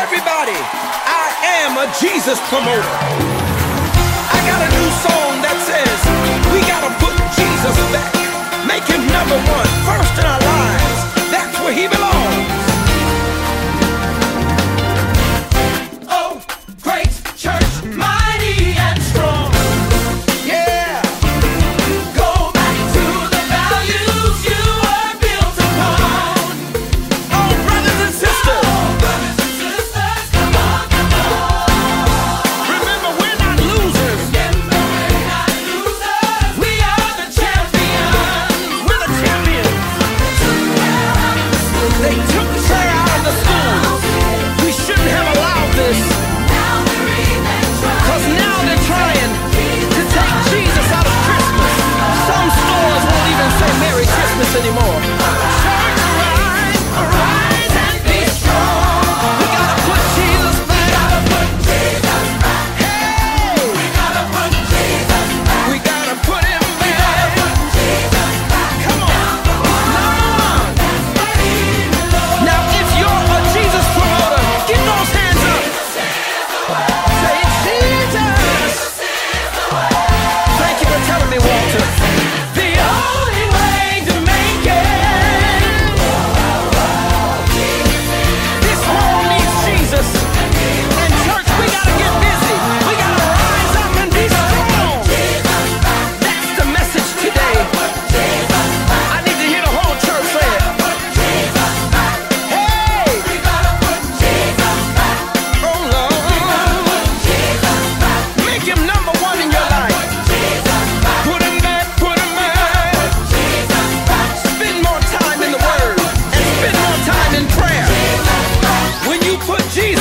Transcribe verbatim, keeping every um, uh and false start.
Everybody, I am a Jesus promoter. I got a new song that says we gotta put Jesus back, make him number one, first in our lives. That's where he belongs. Oh, great church, mighty and strong. Yeah. Go back to the values you were built upon. Oh, brothers and sisters. Oh, brothers and sisters, come on, come on. Remember, we're not losers. Remember, we're not losers. We are the champions. We're the champions. They took prayer out of the schools. We shouldn't have allowed this. Cause now they're trying to take Jesus out of Christmas. Some stores won't even say Merry Christmas anymore. Church, arise, arise and be strong. We gotta put Jesus back. We gotta put Jesus back. Hey, we gotta put Jesus back. We gotta put him back. We gotta put Jesus back. Come on, Lord. Now, if you're a Jesus promoter, get those hands up. Say Jesus. Thank you for telling me, Walter. The only way to make it. This world needs Jesus. And church, we gotta get busy. We gotta rise up and be strong. That's the message today. I need to hear the whole church say it. Hey! Oh Lord. Make him number one in your life. Put him back, put him back. Spend more time in the Word and spend more time in prayer. When you put Jesus